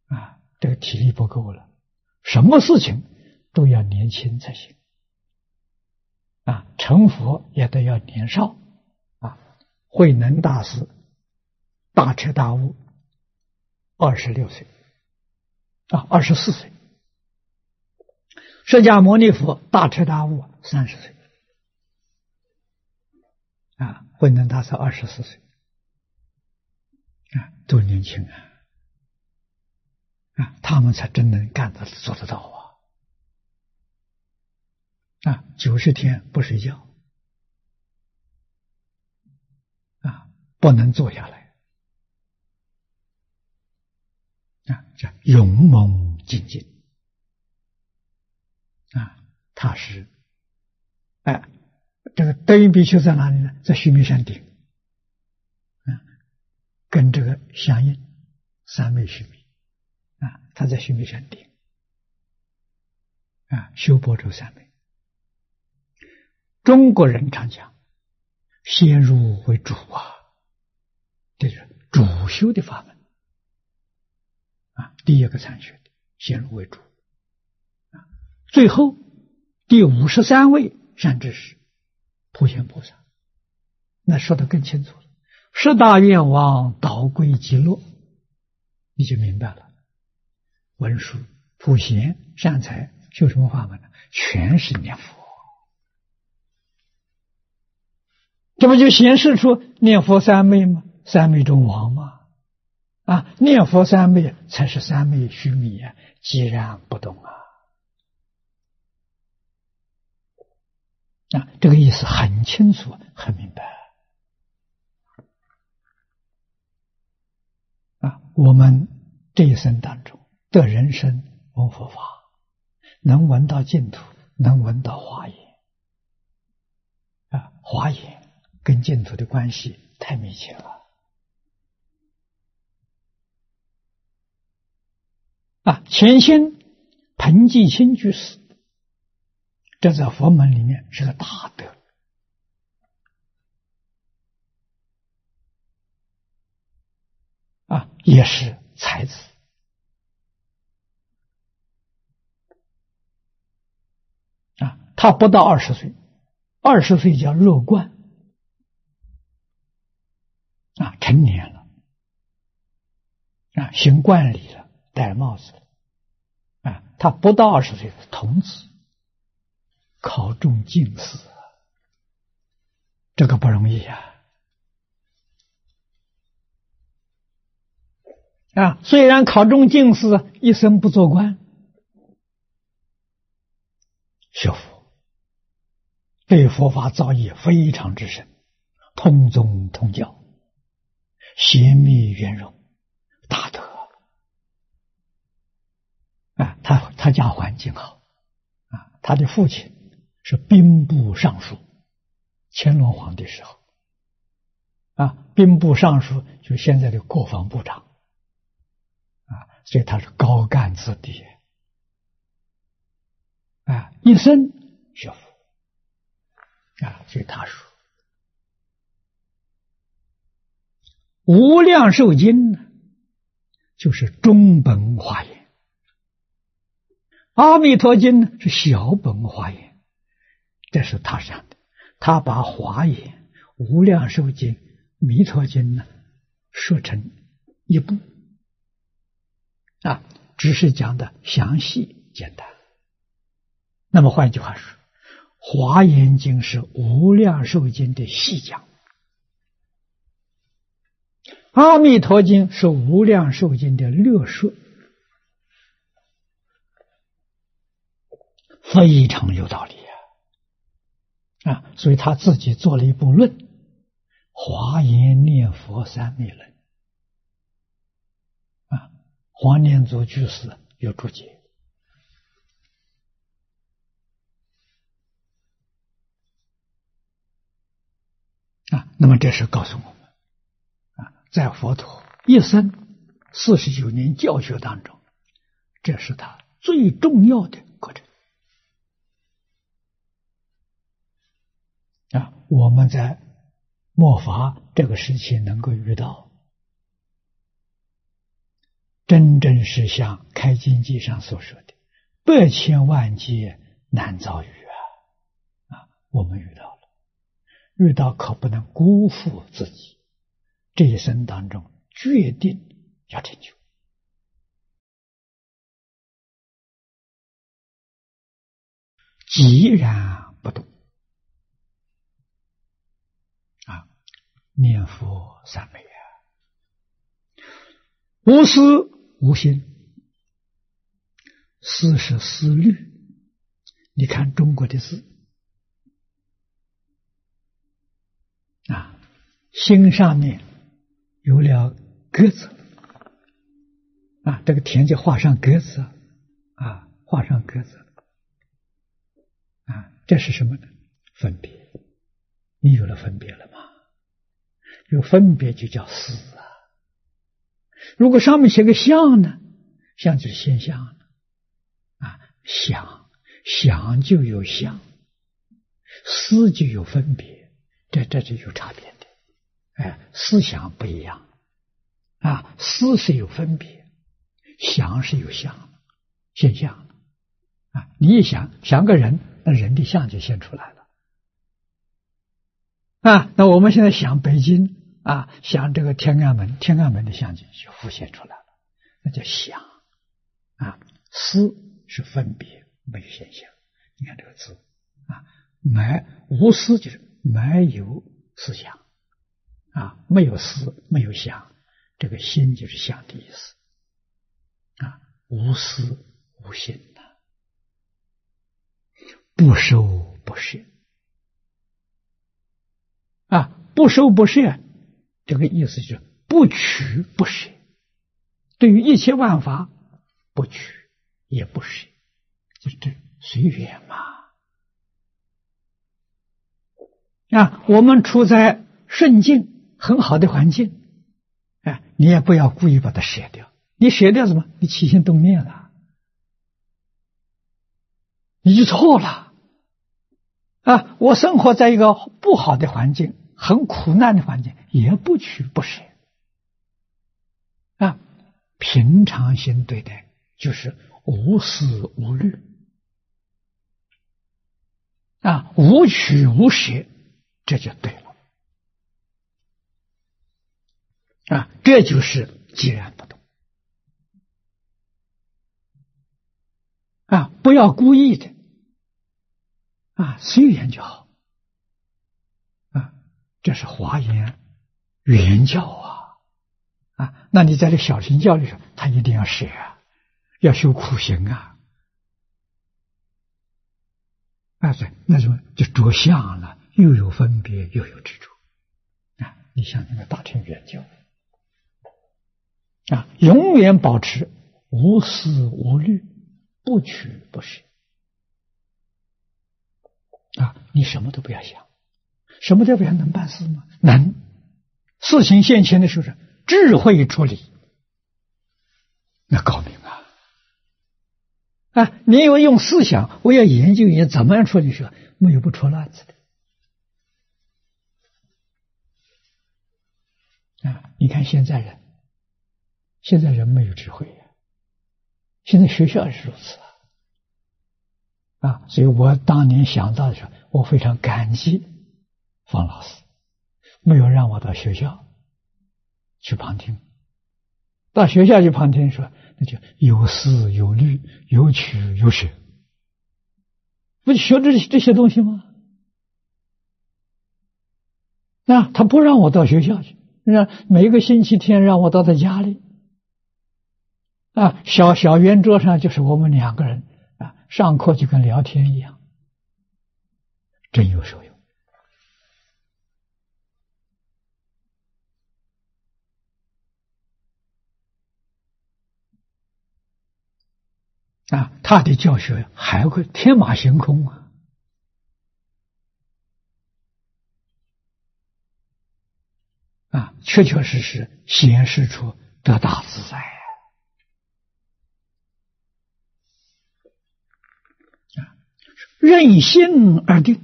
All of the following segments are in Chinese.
这个体力不够了，什么事情都要年轻才行。成佛也都要年少。慧能大师大彻大悟26岁，24岁。释迦牟尼佛大彻大悟30岁。慧能大师24岁。都年轻他们才真能干得做得到90天不睡觉不能坐下来叫勇猛精进他是这个德云比丘在哪里呢？在须弥山顶跟这个相应三昧须弥他在须弥山顶修般舟三昧。中国人常讲先入为主这是主修的法门第一个参学的先入为主最后第53位善知识普贤菩萨，那说得更清楚了。十大愿望导归极乐，你就明白了。文殊、普贤、善财修什么法门呢？全是念佛。这不就显示出念佛三昧吗？三昧中王吗？念佛三昧才是三昧须弥寂然不动这个意思很清楚很明白我们这一生当中的人生闻佛法，能闻到净土，能闻到华严华严跟净土的关系太密切了前心彭济清居士，这在佛门里面是个大德也是才子他不到20岁，20岁叫入观成年了行冠礼了，戴帽子了他不到20岁的童子考中进士，这个不容易虽然考中进士，一生不做官，学佛对佛法造诣非常之深，通宗通教，贤密圆融，大德他家环境好他的父亲是兵部尚书，乾隆皇帝时候兵部尚书就是现在的国防部长所以他是高干子弟一生学佛所以他说无量寿经呢就是中本华严，阿弥陀经呢是小本华严，这是他想的。他把华严、无量寿经、弥陀经呢说成一部只是讲的详细简单。那么换句话说，华严经是无量寿经的细讲，阿弥陀经是无量寿经的略说，非常有道理所以他自己做了一部论，华严念佛三昧论黄念祖居士有注解那么这是告诉我们在佛陀一生49年教学当中，这是他最重要的课程我们在末法这个时期能够遇到， 真正是像开经记上所说的百千万劫难遭遇我们遇到了，遇到可不能辜负自己，这一生当中决定要成就。寂然不动念佛三昧无思无心，思是思虑。你看中国的字心上面有了格子这个田就画上格子画上格子这是什么呢？分别。你有了分别了吗？有分别就叫思如果上面写个相呢？相就是现象了想就有相，思就有分别，这是有差别的。思想不一样思是有分别，想是有相现象你一想个人，那人的相就现出来了那我们现在想北京想这个天安门的相就浮现出来了，那叫想思是分别，没有现象。你看这个字无思就是没有思想没有思没有想，这个心就是想的意思无思无心不收不摄不收不摄，这个意思就是不取不舍，对于一切万法不取也不舍，就是这随缘嘛我们处在顺境很好的环境你也不要故意把它舍掉，你舍掉什么？你起心动念了，你就错了我生活在一个不好的环境，很苦难的环境，也不取不舍平常心对待，就是无思无虑无取无舍，这就对了这就是寂然不动不要故意的随缘就好这是华严原教那你在这小乘教里头，他一定要舍要修苦行对，那什么就着相了，又有分别又有执着你像那个大乘原教永远保持无思无虑，不取不舍你什么都不要想，什么都不要，能办事吗？能。事情现前的时候，智慧处理，那高明你要用思想，我要研究研究怎么样处理时，没有不出乱子的你看现在人没有智慧现在学校是如此所以我当年想到的时候，我非常感激方老师，没有让我到学校去旁听。到学校去旁听说，那就有思有虑，有取有舍，不就学这些东西吗？他不让我到学校去，每个星期天让我到他家里小圆桌上就是我们两个人上课就跟聊天一样，真有受用他的教学还会天马行空确确实实显示出得大自在任心而定，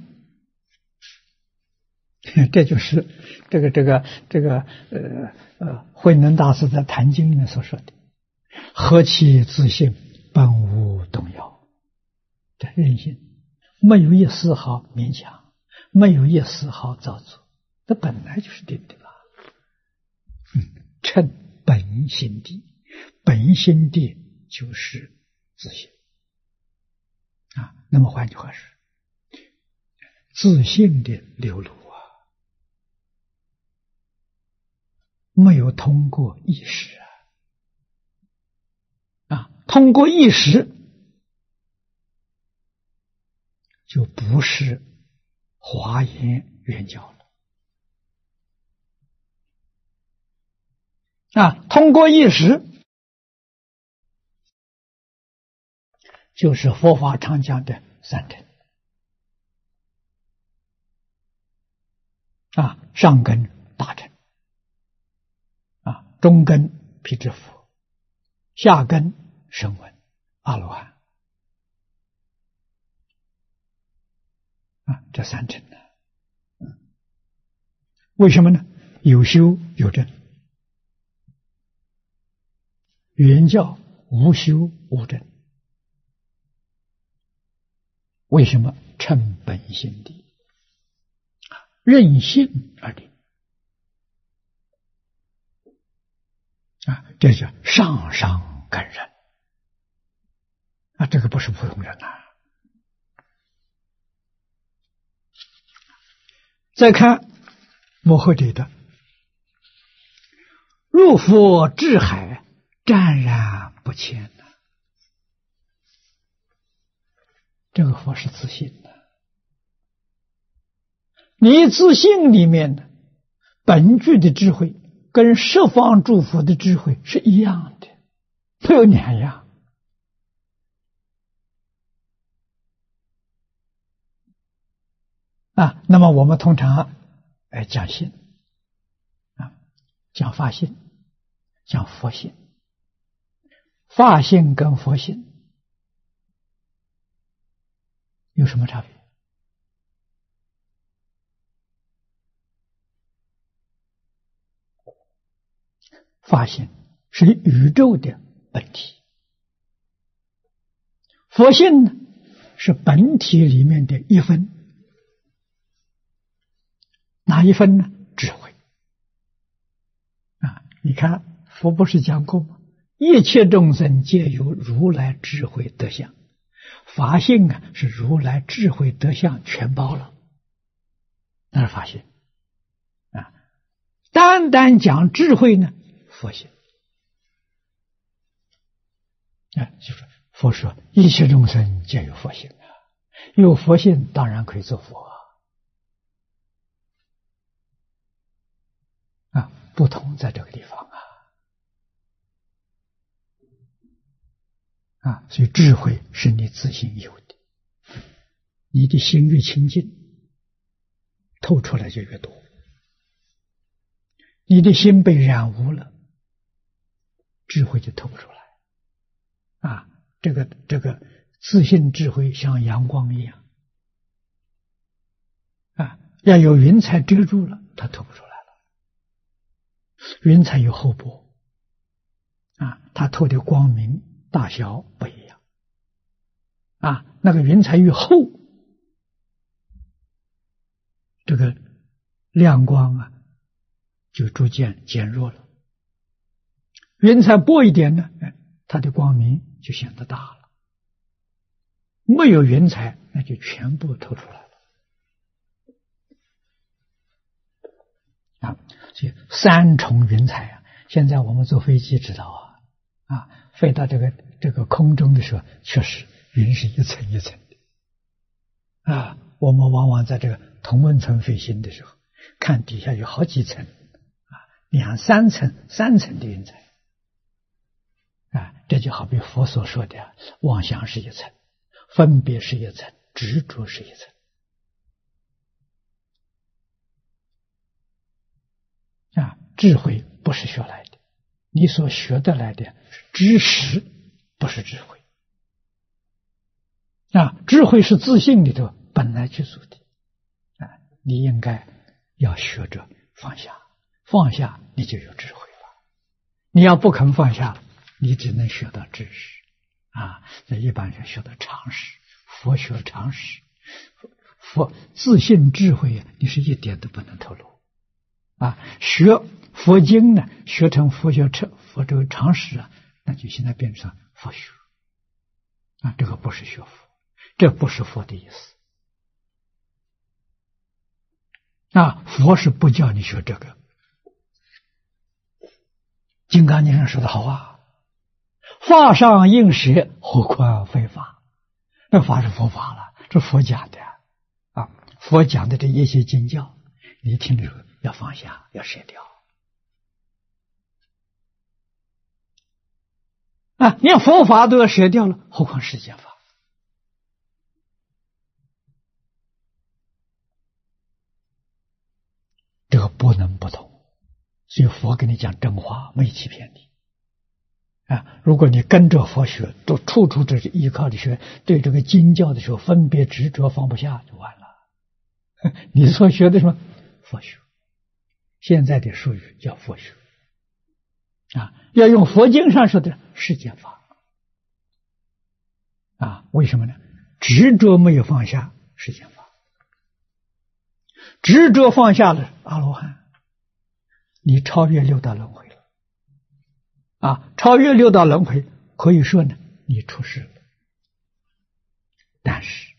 这就是这个慧能大师在《坛经》里面所说的何其自信，本无动摇。这任性，没有一丝毫勉强，没有一丝毫造作，这本来就是定的了。称本心地，本心地就是自信啊。那么换句话说，自信的流露没有通过意识通过意识就不是华严圆教了通过意识就是佛法常讲的三乘上根大乘中根辟支佛，下根声闻阿罗汉这三乘为什么呢？有修有证，圆教无修无证。为什么？称本心地，任性而定这叫上上根人这个不是普通人再看摩诃底的入佛智海，湛然不迁这个佛是自信的，你自信里面的本具的智慧跟十方诸佛的智慧是一样的，没有两样那么我们通常讲信讲法信，讲佛信。法信跟佛信有什么差别？法性是宇宙的本体，佛性呢是本体里面的一分。哪一分呢？智慧你看佛不是讲过吗？一切众生皆有如来智慧德相，法性是如来智慧德相全包了，那是法性单单讲智慧呢，佛性就是佛说一切众生皆有佛性有佛性当然可以做佛不同在这个地方所以智慧是你自性有的，你的心越清净，透出来就越多。你的心被染污了，智慧就透不出来这个自信智慧像阳光一样要有云彩遮住了，它透不出来了。云彩有厚薄它透的光明大小不一样那个云彩越厚，这个亮光就逐渐减弱了。云彩薄一点呢，它的光明就显得大了。没有云彩，那就全部透出来了所以三重云彩现在我们坐飞机知道飞到这个空中的时候，确实云是一层一层的我们往往在这个同温层飞行的时候，看底下有好几层两三层三层的云彩这就好比佛所说的妄想是一层，分别是一层，执着是一层智慧不是学来的，你所学得来的是知识，不是智慧智慧是自信里头本来具足的你应该要学着放下，放下你就有智慧了。你要不肯放下， 你只能学到知识啊，这一般人学到常识，佛学常识，佛自信智慧你是一点都不能透露啊。学佛经呢，学成佛学佛这个常识啊，那就现在变成佛学啊，这个不是学佛，这不是佛的意思啊。佛是不叫你学这个。金刚经上说的好啊，法上应舍，何况非法？那法是佛法了，这佛讲的啊，佛讲的这一些经教，你听的时候要放下，要舍掉啊！连佛法都要舍掉了，何况世间法？这个不能不懂。所以佛跟你讲真话，没欺骗你啊！如果你跟着佛学，都处处这是依靠的学，对这个经教的时候分别执着放不下，就完了。你所学的什么佛学？现在的术语叫佛学啊，要用佛经上说的世间法啊。为什么呢？执着没有放下世间法，执着放下了阿罗汉。你超越六道轮回了啊！超越六道轮回，可以说呢，你出世了。但是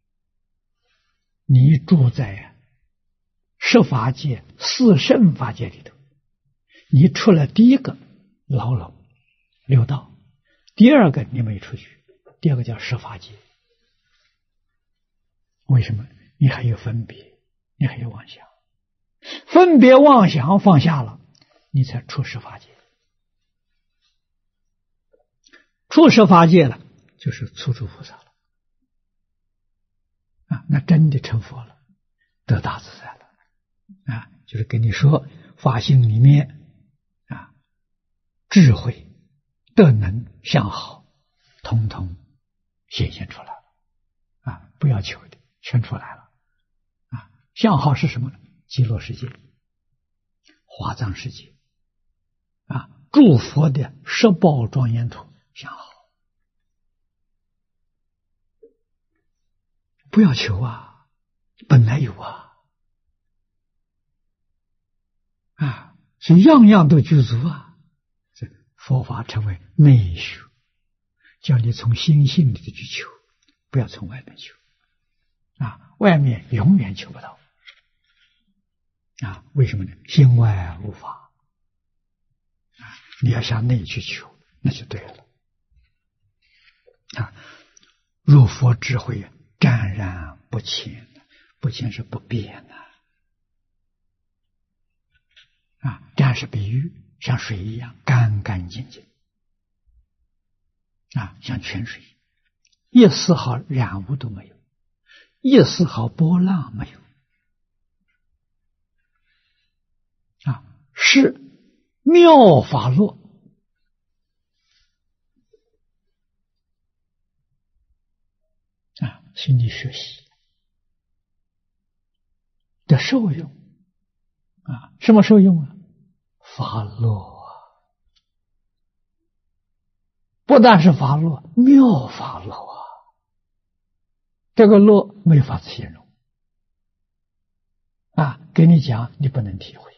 你住在十法界、四圣法界里头，你出了第一个牢笼六道，第二个你没出去，第二个叫十法界。为什么？你还有分别，你还有妄想。分别妄想放下了，你才出十法界。出十法界了，就是初住菩萨了啊，那真的成佛了，得大自在了啊！就是跟你说，法性里面啊，智慧、德能、相好，统统显现出来了啊！不要求的，全出来了啊！相好是什么呢？极乐世界、华藏世界啊，诸佛的十宝庄严土相好，不要求啊，本来有啊啊，所以样样都具足啊。这佛法成为内修，叫你从心性里去求，不要从外面求啊，外面永远求不到。啊，为什么呢？心外无法啊！你要向内去求，那就对了啊！入佛智慧，湛然不浅，不浅是不变啊！湛是比喻，像水一样干干净净啊，像泉水，一丝毫染污都没有，一丝毫波浪没有。啊，是妙法乐啊，是你学习的受用啊，什么受用啊？法乐啊，不但是法乐，妙法乐啊，这个乐没法子形容啊，给你讲你不能体会。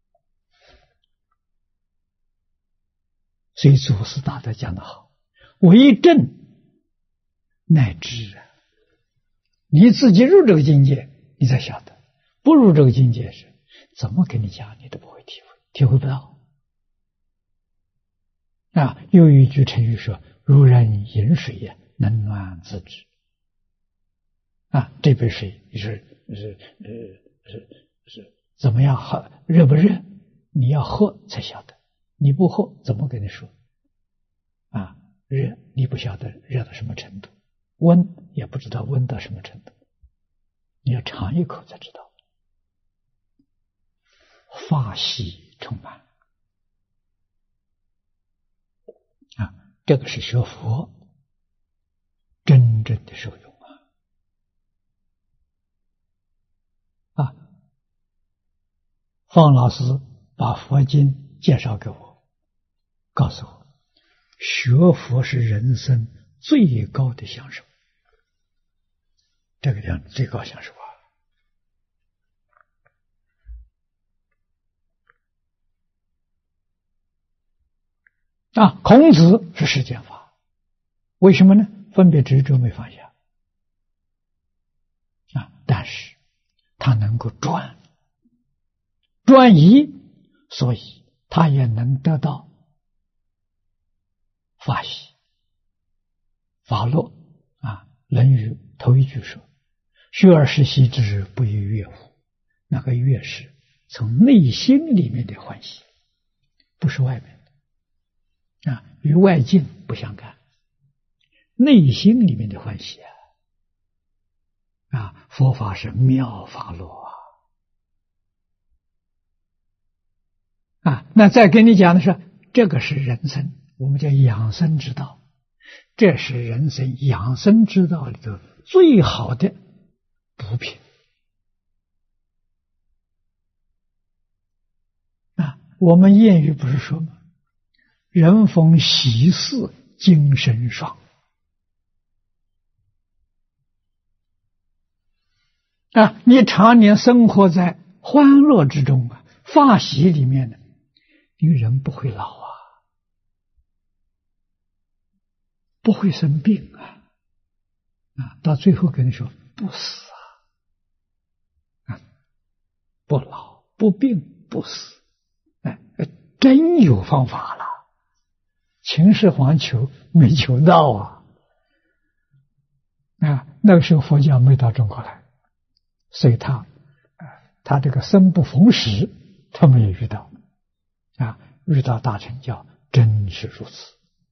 所以祖师大德讲得好，为正乃知啊，你自己入这个境界，你才晓得；不入这个境界时，怎么跟你讲，你都不会体会，体会不到啊。有一句成语说：“如人饮水呀，冷暖自知。”啊，这杯水是怎么样喝，热不热？你要喝才晓得。你不喝怎么跟你说啊？热你不晓得热到什么程度，温也不知道温到什么程度，你要尝一口才知道。法喜充满啊，这个是学佛真正的受用啊！方老师把佛经介绍给我，告诉我学佛是人生最高的享受，这个叫最高享受孔子是世间法，为什么呢？分别执着没放下但是他能够转移，所以他也能得到法喜法乐论语头一句说：“学而时习之，不亦说乎？”那个乐是从内心里面的欢喜，不是外面的与外境不相干，内心里面的欢喜佛法是妙法乐那再跟你讲的是，这个是人生，我们叫养生之道，这是人生养生之道里头最好的补品我们谚语不是说吗？人逢喜事精神爽你常年生活在欢乐之中法喜里面呢，你人不会老不会生病到最后跟你说不死不老不病不死真有方法了，秦始皇求没求到那个时候佛教没到中国来，所以他这个生不逢时他没有遇到遇到大乘教真是如此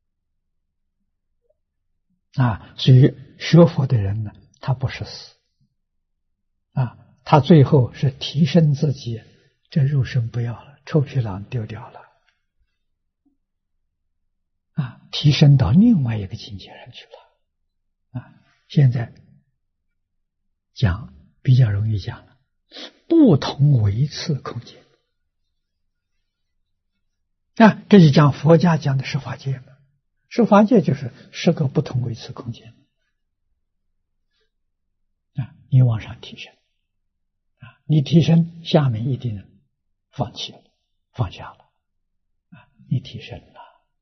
所以学佛的人呢，他不是死他最后是提升自己，这肉身不要了，臭皮囊丢掉了提升到另外一个境界上去了现在讲比较容易讲了，不同维次空间这就讲佛家讲的十法界嘛，十法界就是10个不同维次空间你往上提升你提升下面一定放弃了放下了你提升了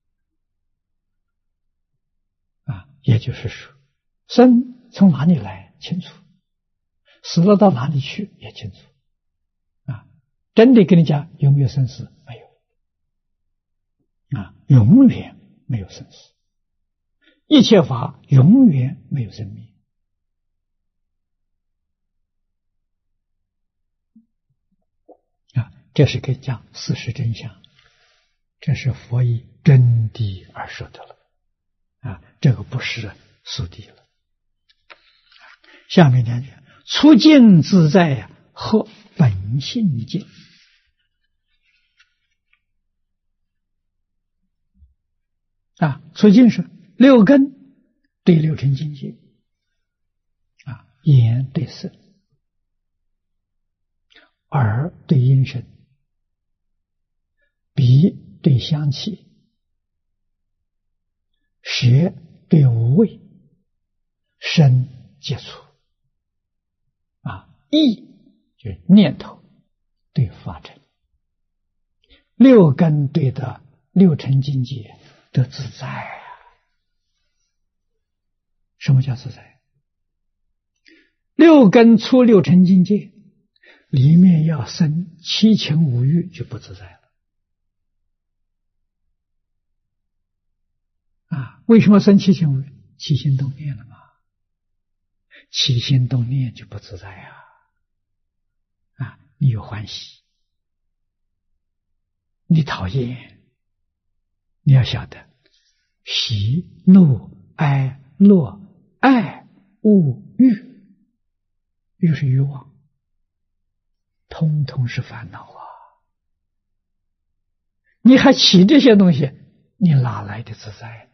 也就是说生从哪里来清楚，死了到哪里去也清楚真的跟你讲有没有生死？没有永远没有生死，一切法永远没有生命这是可以讲事实真相，这是佛以真谛而说的了这个不是俗谛了。下面两句，出境自在和本性境出境是六根对六尘境界眼对色，耳对音声，鼻对香气，舌对无味，身接触意就是念头对法尘，六根对的六尘境界的自在什么叫自在？六根出六尘境界里面要生七情五欲就不自在了为什么生七情五欲？起心动念了嘛，起心动念就不自在你有欢喜，你讨厌，你要晓得喜怒哀乐爱恶欲，欲是欲望，通通是烦恼你还起这些东西，你哪来的自在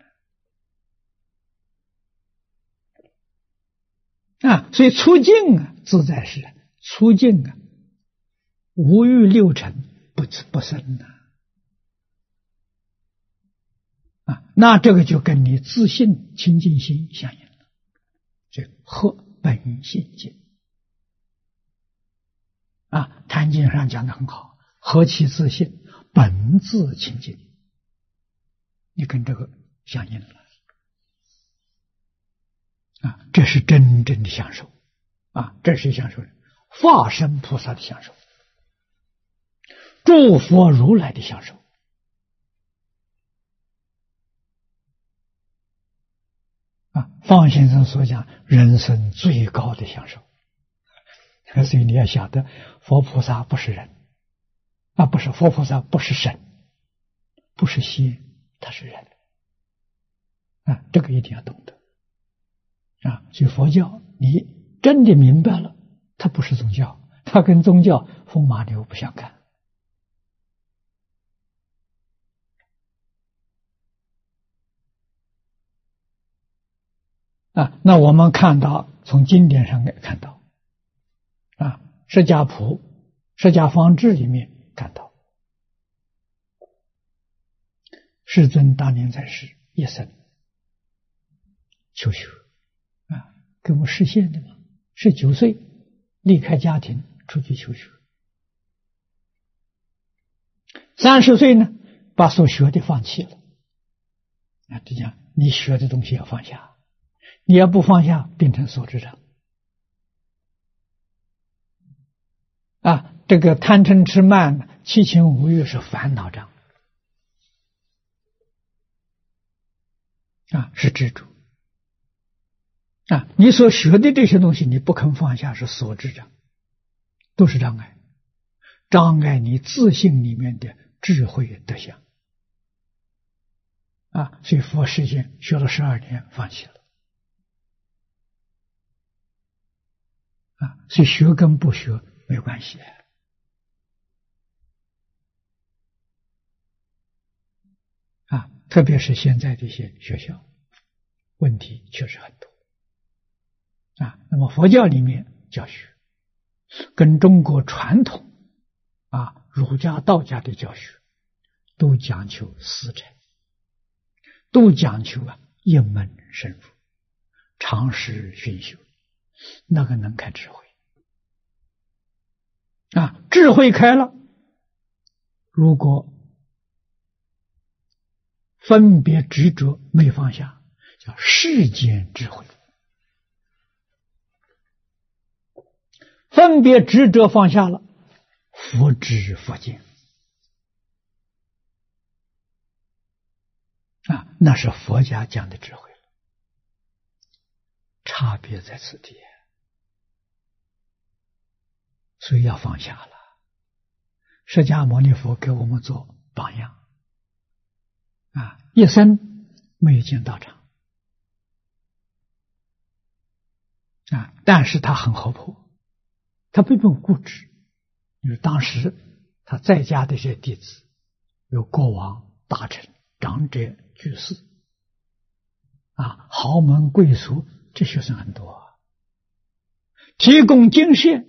呢？所以出境自在是出境无欲六尘不生那这个就跟你自信清净心相应了，这合本性净坛经上讲的很好，何其自信，本自清净，你跟这个相应了这是真正的享受这是享受化身菩萨的享受，诸佛如来的享受方先生所讲人生最高的享受。所以你要晓得，佛菩萨不是人不是佛菩萨，不是神，不是仙，他是人这个一定要懂得所以佛教你真的明白了，它不是宗教，它跟宗教风马牛不相干那我们看到从经典上也看到释迦谱、释迦方志里面看到，世尊当年在世一生求学给我们实现的嘛，19岁离开家庭出去求学，30岁呢把所学的放弃了就讲你学的东西要放下，你要不放下变成所知障这个贪嗔痴慢七情五欲是烦恼障是执着你所学的这些东西你不肯放下是所知障，都是障碍，障碍你自信里面的智慧德相所以佛实现学了12年放弃了所以学跟不学没关系特别是现在这些学校问题确实很多那么佛教里面教学跟中国传统儒家道家的教学都讲求思成，都讲求一门深入，常识熏修，那个能开智慧智慧开了，如果分别执着没放下，叫世间智慧。分别执着放下了，佛知佛见那是佛家讲的智慧了，差别在此地，所以要放下了。释迦牟尼佛给我们做榜样一生没有进道场但是他很活泼，他并不固执。因为当时他在家的这些弟子有国王、大臣、长者、居士豪门贵族，这学生很多提供精舍，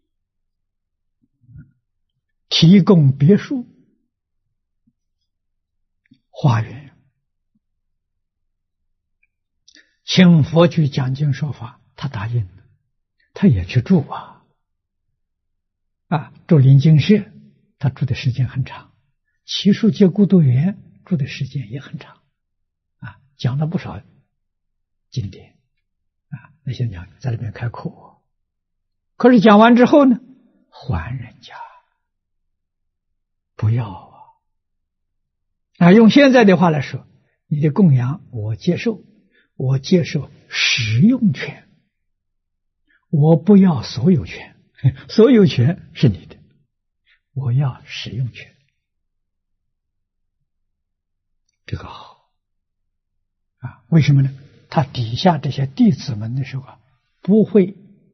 提供别墅、花园，请佛去讲经说法，他答应了，他也去住住临精舍，他住的时间很长；祇树结孤独园住的时间也很长讲了不少经典那些讲在里面开课，可是讲完之后呢，还人家不要用现在的话来说，你的供养我接受，我接受使用权，我不要所有权，所有权是你的，我要使用权，这个好为什么呢？他底下这些弟子们的时候不会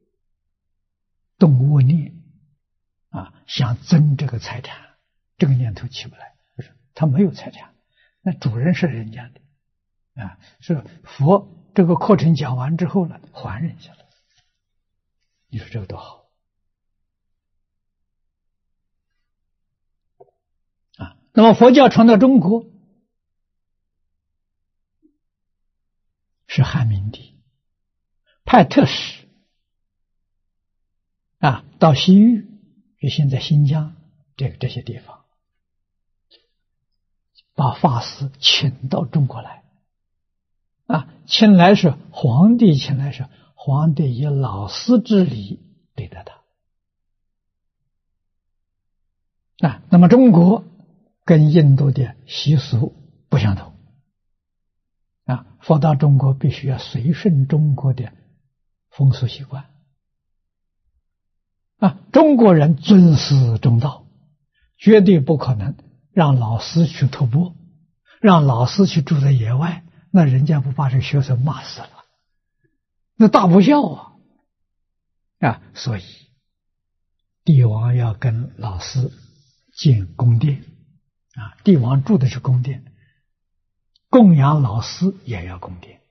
动恶念想争这个财产，这个念头起不来，他没有财产，那主人是人家的是佛这个课程讲完之后呢，还人家了，你说这个多好那么佛教传到中国， 是汉明帝派特使到西域，就现在新疆这些地方，把法师请到中国来请来是皇帝，请来是皇帝以老师之礼对待他那么中国跟印度的习俗不相同佛到中国必须要随顺中国的风俗习惯中国人尊师重道，绝对不可能让老师去吐蕃，让老师去住在野外，那人家不把这学生骂死了，那大不孝所以帝王要跟老师建宫殿帝王住的是宫殿，供养老师也要宫殿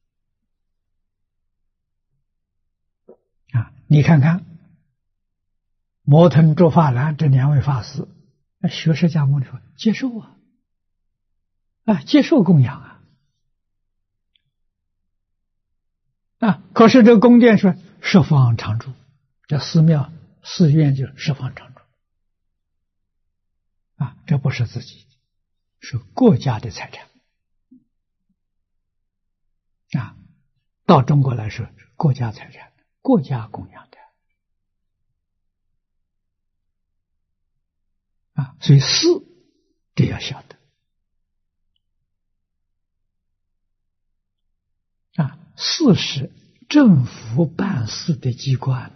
你看看摩腾、竺法兰这两位法师，学释迦牟尼佛接受接受供养可是这个宫殿说十方常住，这寺庙寺院就十方常住这不是自己，是国家的财产到中国来说是国家财产，国家供养的所以寺这要晓得寺是政府办事的机关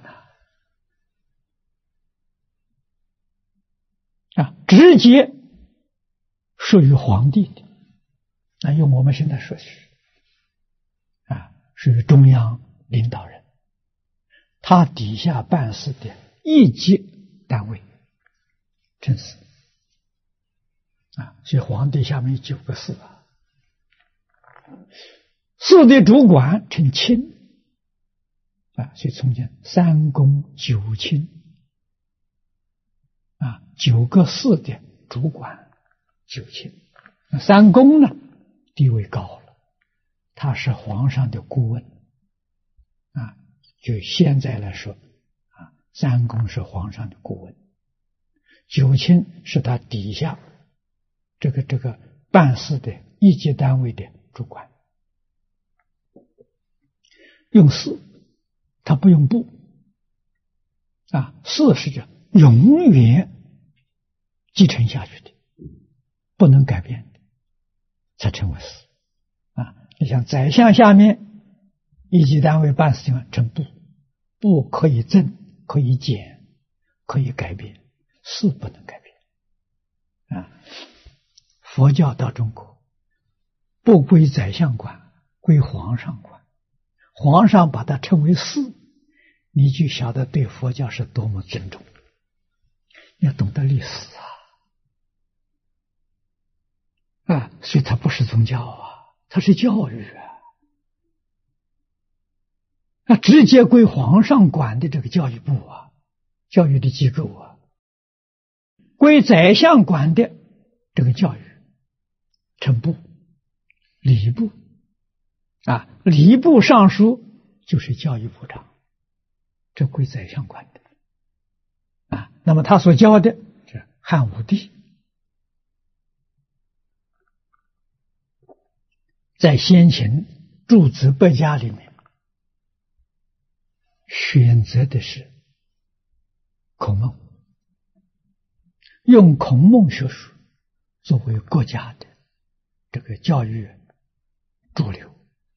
直接属于皇帝的用我们现在说是属于中央领导人，他底下办事的一级单位正是所以皇帝下面有9个寺寺的主管称卿所以从前3公9卿9个寺的主管9卿。3公呢地位高了，他是皇上的顾问就现在来说3公是皇上的顾问，9卿是他底下这个办事的一级单位的主管。用寺，他不用部寺是这永远继承下去的，不能改变的，才称为寺你像宰相下面一级单位办事情称部，部可以增可以减可以改变，寺不能改变佛教到中国不归宰相管，归皇上管，皇上把它称为寺，你就晓得对佛教是多么尊重。要懂得历史所以它不是宗教它是教育直接归皇上管的这个教育部教育的机构归宰相管的这个教育称部，礼部礼部尚书就是教育部长，这归宰相管的那么他所教的是汉武帝在先秦诸子百家里面选择的是孔孟，用孔孟学术作为国家的这个教育主流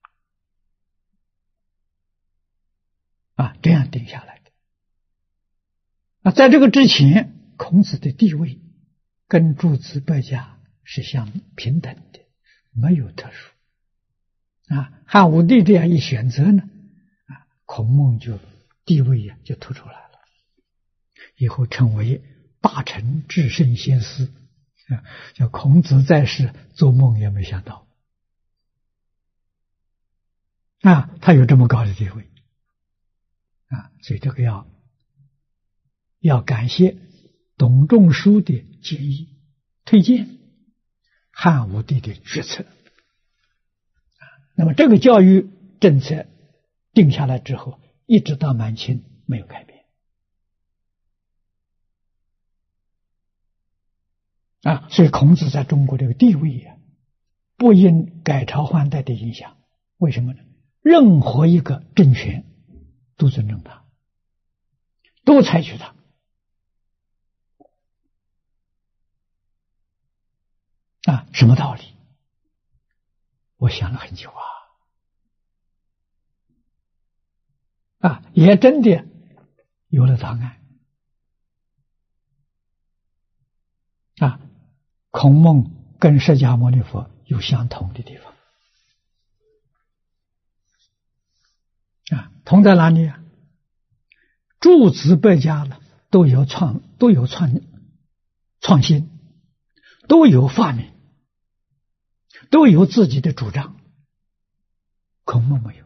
这样定下来的在这个之前，孔子的地位跟诸子百家是相平等的，没有特殊汉武帝这样一选择呢孔孟就地位就突出来了，以后称为大臣至圣先师叫孔子在世做梦也没想到他有这么高的地位所以这个要感谢董仲舒的建议推荐，汉武帝的决策那么这个教育政策定下来之后，一直到满清没有改变。所以孔子在中国这个地位不因改朝换代的影响。为什么呢？任何一个政权都尊重他，都采取他。什么道理？我想了很久也真的有了答案。孔孟跟释迦牟尼佛有相同的地方。同在哪里？诸子百家了，都有创新，都有发明，都有自己的主张。孔孟没有。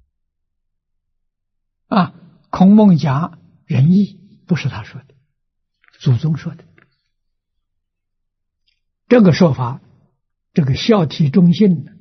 孔孟讲仁义，不是他说的，祖宗说的。这个说法，这个孝悌忠信的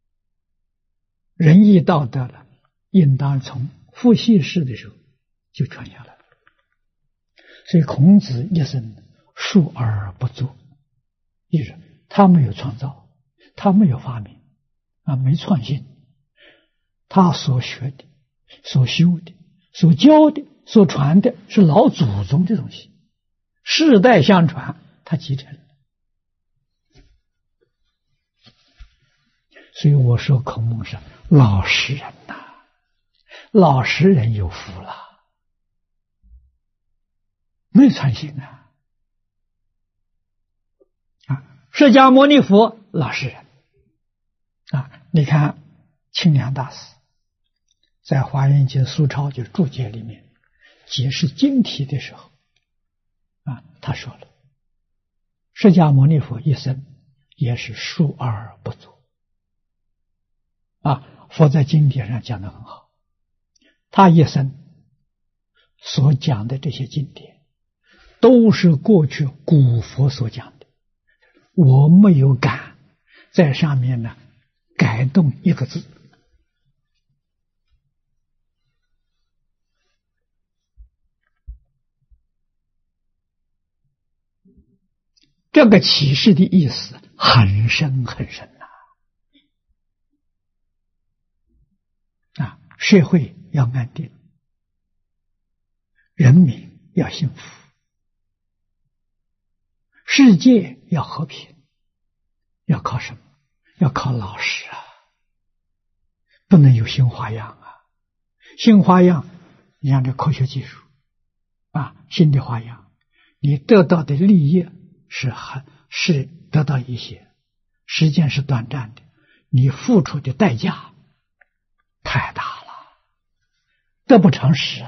仁义道德了，应当从父系氏的时候就传下来了。所以孔子一生述而不作，意思他没有创造，他没有发明没创新，他所学的、所修的、所教的、所传的是老祖宗的东西，世代相传，他继承了。所以我说孔孟是老实人老实人有福了，没有创新释迦牟尼佛老实人你看清凉大师在《华严经》疏钞就是注解里面解释经题的时候他说了，释迦牟尼佛一生也是述而不作佛在经典上讲得很好，他一生所讲的这些经典都是过去古佛所讲的，我没有敢在上面呢改动一个字。这个启示的意思很深很深社会要安定，人民要幸福，世界要和平，要靠什么？要靠老实不能有新花样新花样，你像这科学技术新的花样，你得到的利益是得到一些，时间是短暂的，你付出的代价太大了，得不偿失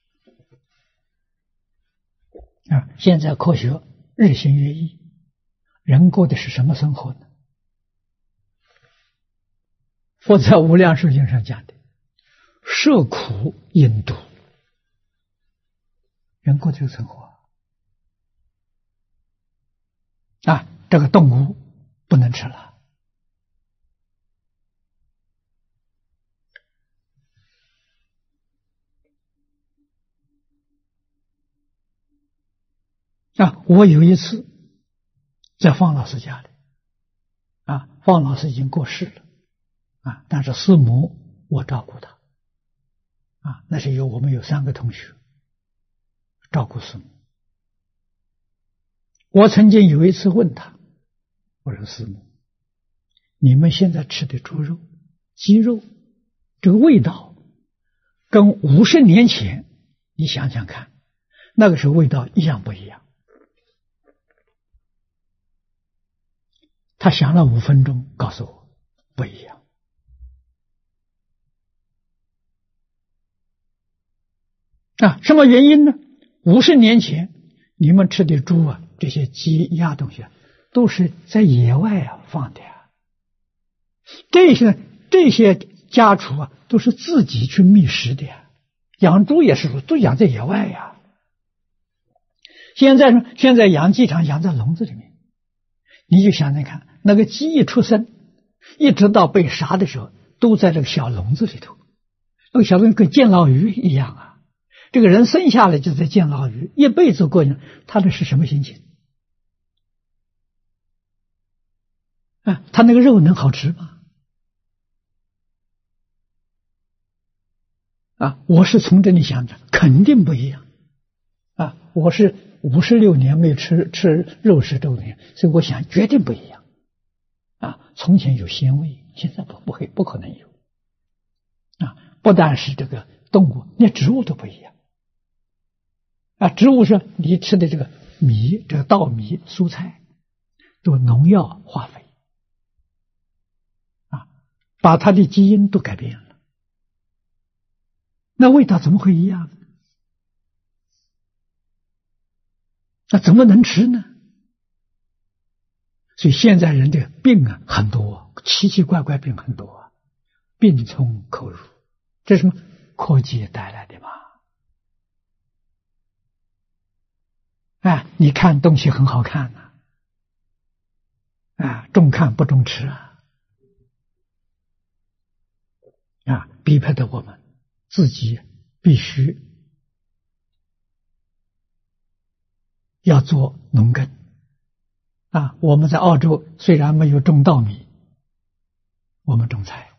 现在科学日新月异，人过的是什么生活呢？佛在《无量寿经》上讲的，受苦应度，人过这个生活这个动物不能吃了。我有一次在方老师家里方老师已经过世了但是师母我照顾他那是我们有3个同学照顾师母。我曾经有一次问他，我说师母，你们现在吃的猪肉、鸡肉，这个味道跟50年前你想想看，那个时候味道一样不一样？他想了5分钟，告诉我不一样。什么原因呢？50年前你们吃的猪这些鸡鸭东西都是在野外放的这些家畜都是自己去觅食的养猪也是都养在野外现在养鸡场养在笼子里面，你就想想看，那个鸡一出生一直到被杀的时候都在这个小笼子里头，那个小笼子跟监牢鱼一样啊。这个人生下来就在监牢鱼，一辈子过去，他那是什么心情啊？他那个肉能好吃吗？啊，我是从这里想着，肯定不一样啊！我是56年没吃肉食动物年，所以我想绝对不一样啊！从前有鲜味，现在不可能有啊！不但是这个动物，连植物都不一样啊！植物是你吃的这个米，这个稻米、蔬菜，都农药化肥啊，把它的基因都改变了，那味道怎么会一样？那怎么能吃呢？所以现在人的病啊很多，奇奇怪怪病很多啊，病从口入，这是什么？科技带来的嘛。啊，你看东西很好看呐，啊，重看不重吃啊，啊，逼迫的我们自己必须要做农耕啊。我们在澳洲虽然没有种稻米，我们种菜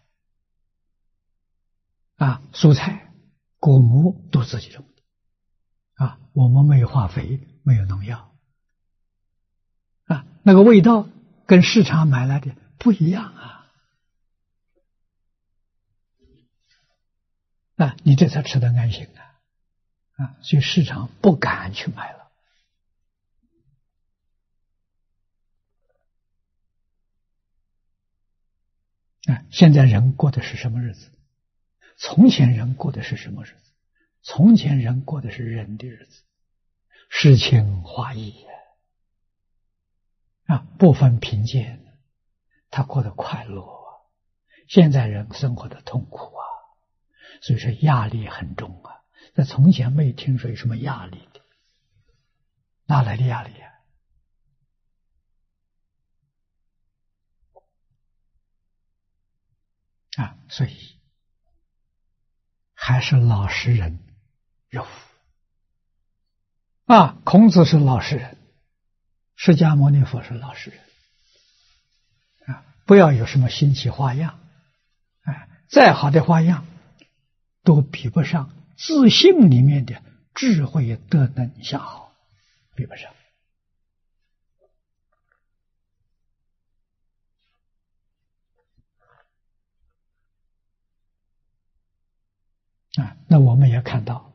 啊，蔬菜、果木都自己种的啊，我们没有化肥，没有农药啊，那个味道跟市场买来的不一样啊！啊，你这才吃得安心啊！啊，所以市场不敢去买了。啊，现在人过的是什么日子？从前人过的是什么日子？从前人过的是人的日子，诗情画意啊，不分贫贱，他过得快乐啊。现在人生活的痛苦啊，所以说压力很重啊。在从前没听说有什么压力的，哪来的压力啊？所以还是老实人有福啊。孔子是老实人，释迦牟尼佛是老实人啊，不要有什么新奇花样，哎，再好的花样都比不上自信里面的智慧德能相好，比不上啊。那我们也看到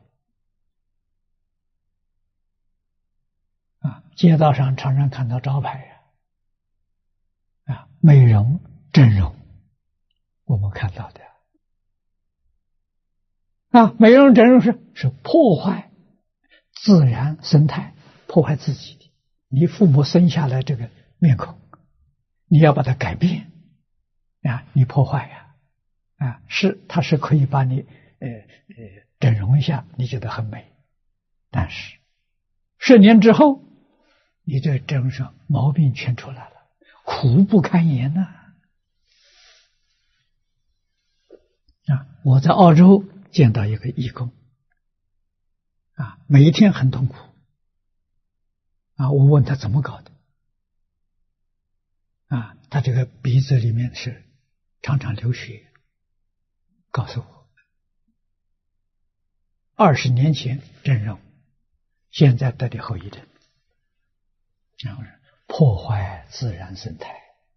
啊，街道上常常看到招牌啊，美容整容，我们看到的啊，美容整容是破坏自然生态，破坏自己的。你父母生下来这个面孔，你要把它改变啊，你破坏呀啊，是它是可以把你整容一下，你觉得很美，但是10年之后，你这整容上毛病全出来了，苦不堪言呐啊！我在澳洲见到一个义工啊，每一天很痛苦啊，我问他怎么搞的啊，他这个鼻子里面是常常流血，告诉我20年前整容，现在得的后遗症，然后破坏自然生态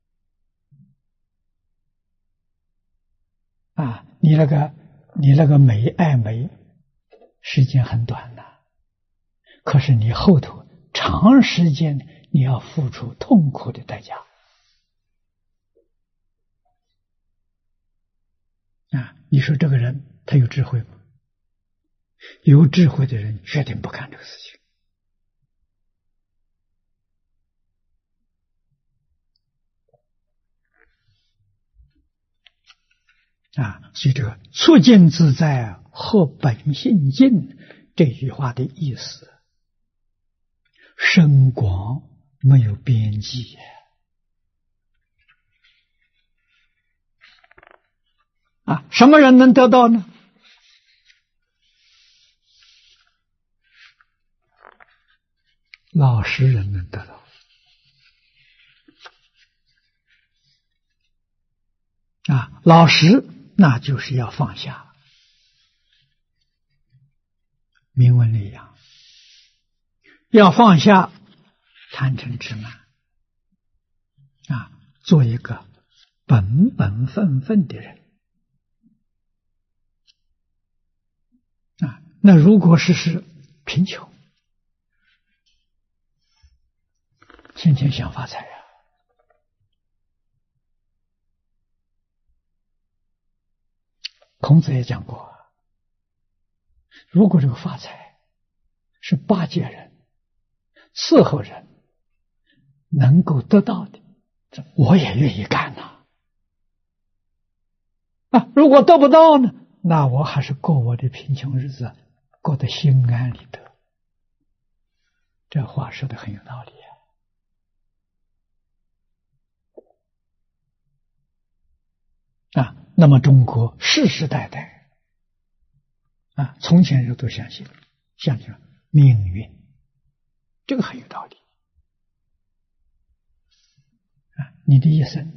啊！你那个美爱美时间很短的，可是你后头长时间你要付出痛苦的代价啊！你说这个人他有智慧吗？有智慧的人绝对不干这个事情啊！所以这个促进自在，和本性净这句话的意思，深广没有边际什么人能得到呢？老实人能得到。老实那就是要放下，明文里讲，要放下贪嗔痴慢，做一个本本分分的人。那如果是贫穷，天天想发财孔子也讲过，如果这个发财是巴结人、伺候人能够得到的，我也愿意干呐。如果得不到呢，那我还是过我的贫穷日子，过得心安理得。这话说的很有道理那么中国世世代代从前人都相信命运，这个很有道理你的一生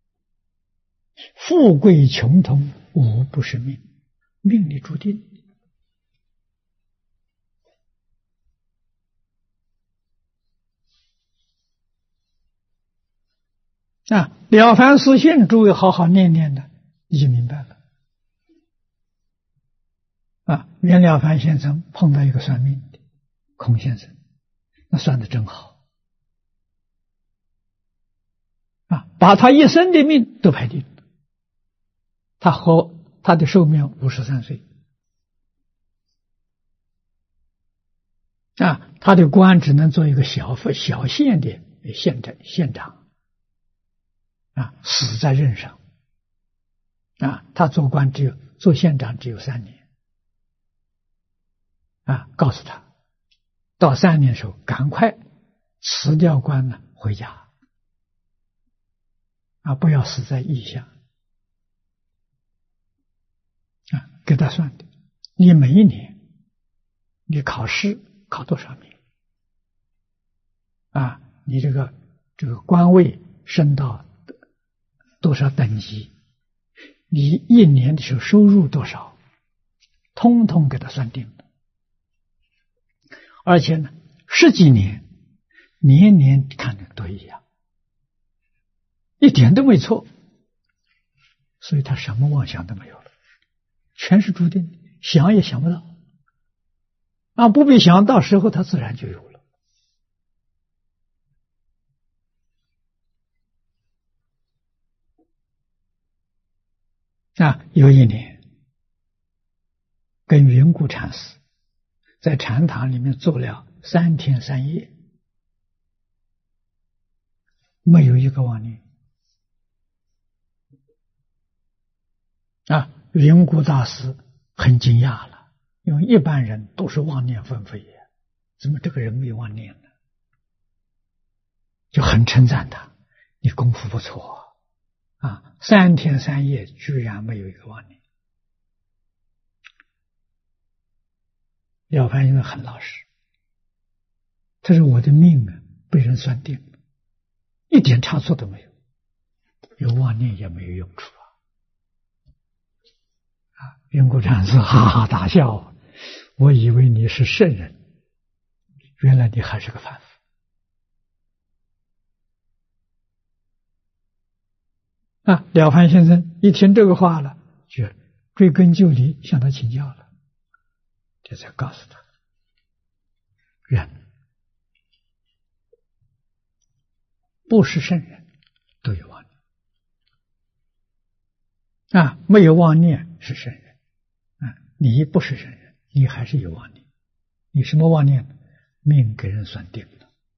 富贵穷通无不是命，命里注定了凡四训，诸位好好念念的，你就明白了袁了凡先生碰到一个算命的孔先生，那算的真好把他一生的命都排定了，他的寿命53岁他的官只能做一个小县的县长死在任上他做官做县长只有3年告诉他到3年的时候赶快辞掉官了回家不要死在异乡给他算的，你每一年你考试考多少名你这个官位升到多少等级，你一年的时候收入多少，通通给他算定了。而且呢10几年年年看的都一样，一点都没错，所以他什么妄想都没有了，全是注定的，想也想不到不必想，到时候他自然就有了有一年跟云谷禅师在禅堂里面坐了3天3夜，没有一个妄念云谷大师很惊讶了，因为一般人都是妄念纷飞怎么这个人没有妄念呢？就很称赞他，你功夫不错3天3夜居然没有一个妄念。了凡先生很老实，他说我的命被人算定了，一点差错都没有，有妄念也没有用处云谷禅师哈哈大笑，我以为你是圣人，原来你还是个凡夫了凡先生一听这个话了，就追根究底向他请教了，这才告诉他，人不是圣人都有妄念没有妄念是圣人你不是圣人，你还是有妄念，你什么妄念呢？命给人算定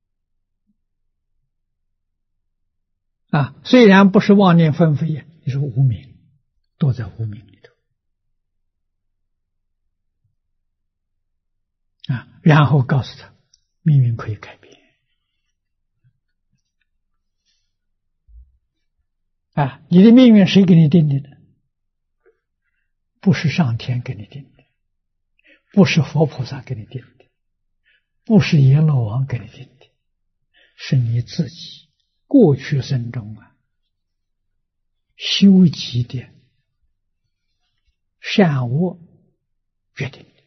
了虽然不是妄念纷飞，你是无明，躲在无明里头然后告诉他命运可以改变你的命运谁给你定的呢？ 不是上天给你定的，不是佛菩萨给你定的，不是阎罗王给你定的，是你自己过去生中修集的善恶决定的。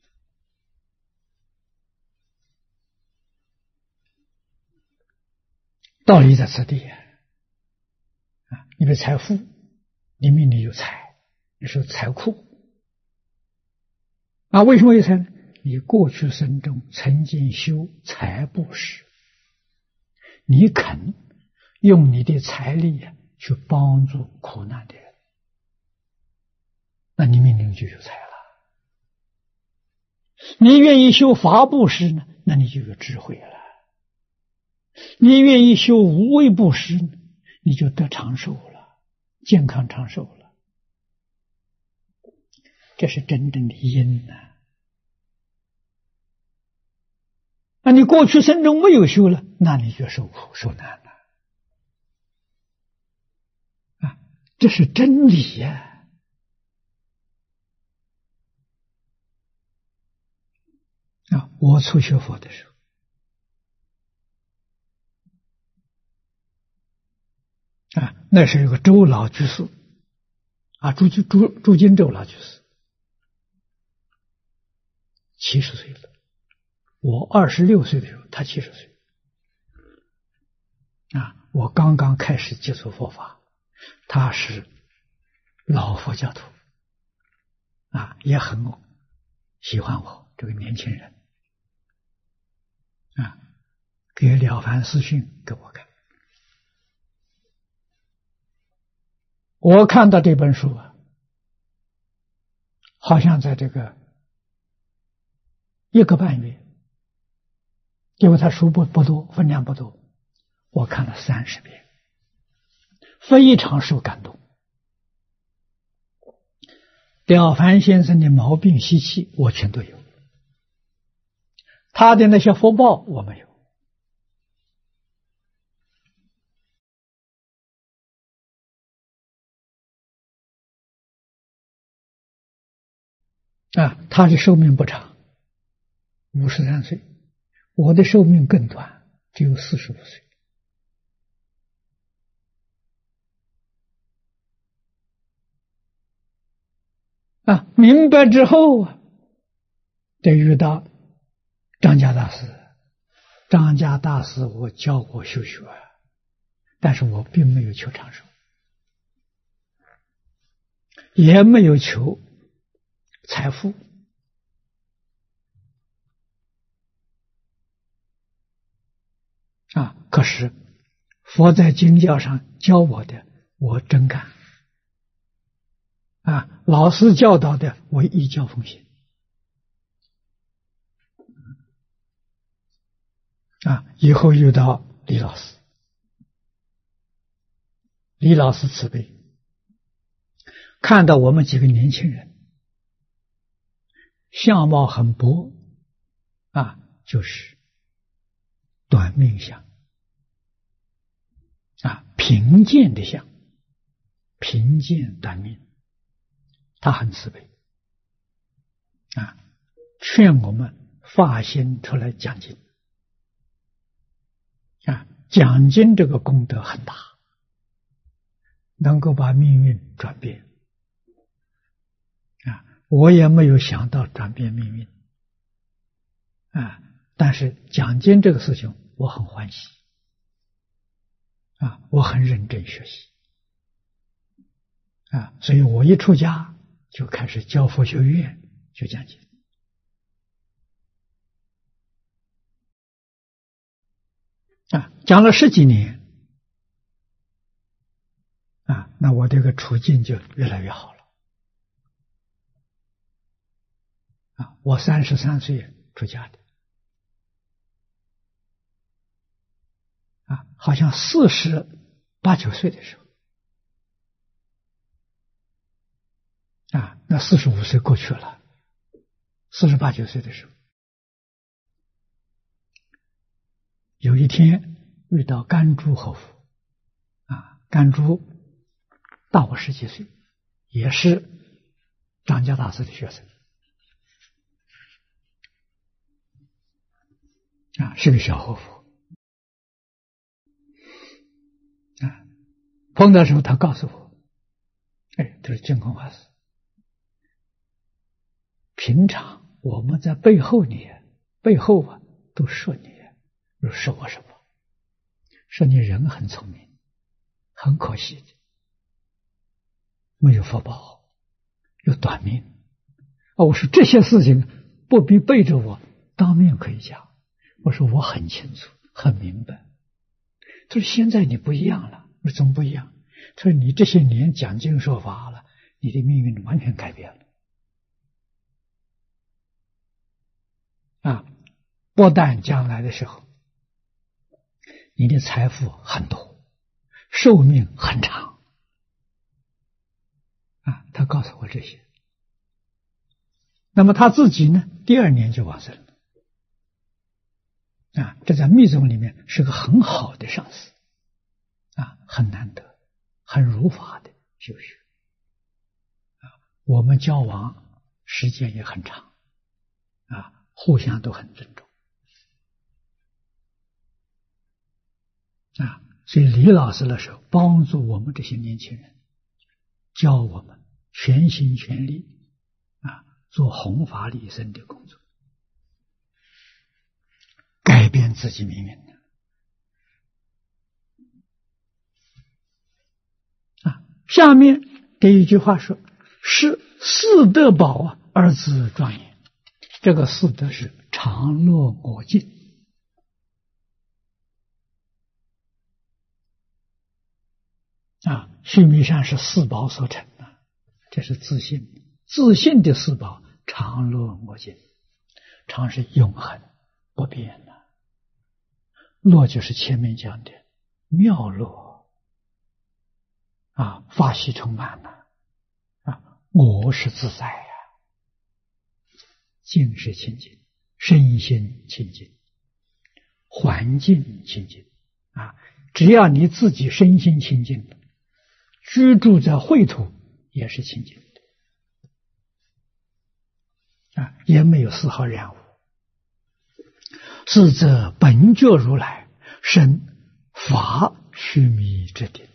道理在此地你的财富，你命里有财，你是财库为什么有财呢？你过去生中曾经修财布施，你肯用你的财力去帮助苦难的人，那你命里就有财了。你愿意修法布施呢，那你就有智慧了。你愿意修无畏布施呢，你就得长寿了，健康长寿了。这是真正的因那你过去生中没有修了，那你就受苦受难了这是真理我初学佛的时候那是有个周老居士朱金周老居士70岁了。我26岁的时候，他70岁我刚刚开始接触佛法，他是老佛教徒也很喜欢我这个年轻人给《了凡四训》给我看。我看到这本书好像在这个1个半月，因为他书不多，分量不多，我看了30遍，非常受感动。了凡先生的毛病习气我全都有，他的那些福报我没有他的寿命不长，53岁，我的寿命更短，只有45岁。明白之后得遇到张家大师。张家大师我教过修学，但是我并没有求长寿，也没有求财富可是佛在经教上教我的我真干老师教导的我依教奉行以后遇到李老师，李老师慈悲，看到我们几个年轻人相貌很薄就是短命相贫贱的相，贫贱短命，他很慈悲劝我们发心出来讲经讲经这个功德很大，能够把命运转变我也没有想到转变命运但是讲经这个事情我很欢喜我很认真学习所以我一出家就开始教佛学院就讲经讲了10几年那我这个处境就越来越好了我33岁出家的好像48、9岁的时候那45岁过去了，48、9岁的时候，有一天遇到甘珠和夫甘珠大我10几岁，也是张家大师的学生是个小和佛碰到时候他告诉我，他说净空法师，平常我们在背后都说你，说我什么？说你人很聪明，很可惜的，没有福报，有短命。我说这些事情不必背着我，当面可以讲。我说我很清楚，很明白。他说现在你不一样了。我说怎么不一样？他说你这些年讲经说法了，你的命运完全改变了。不但将来的时候你的财富很多，寿命很长他告诉我这些。那么他自己呢，第2年就往生了这在密宗里面是个很好的上师很难得，很如法的修学我们交往时间也很长互相都很尊重所以李老师的时候帮助我们这些年轻人，教我们全心全力做弘法利生的工作，改变自己命运下面这一句话说，是四德宝而自庄严。这个四德是常乐我净须弥山是四宝所成这是自信，自信的四宝常乐我净。常是永恒不变的，乐就是前面讲的妙乐法喜充满我是自在净是清净，身心清净，环境清净只要你自己身心清净，居住在秽土也是清净的也没有丝毫染污。是则本觉如来生法须弥之定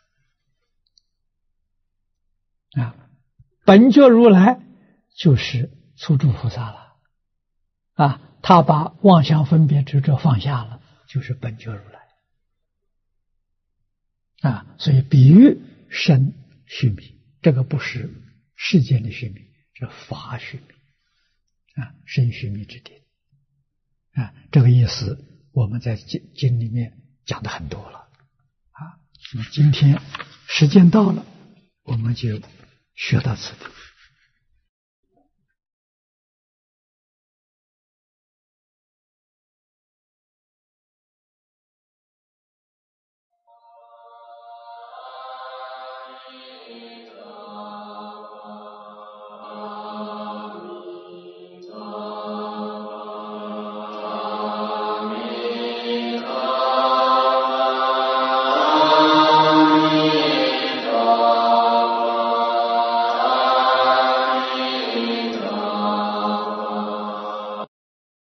本觉如来就是初住菩萨了他把妄想分别执着放下了，就是本觉如来所以比喻生须弥，这个不是世间的须弥，是法须弥生须弥之定这个意思我们在经里面讲的很多了那么今天时间到了，我们就学到此地。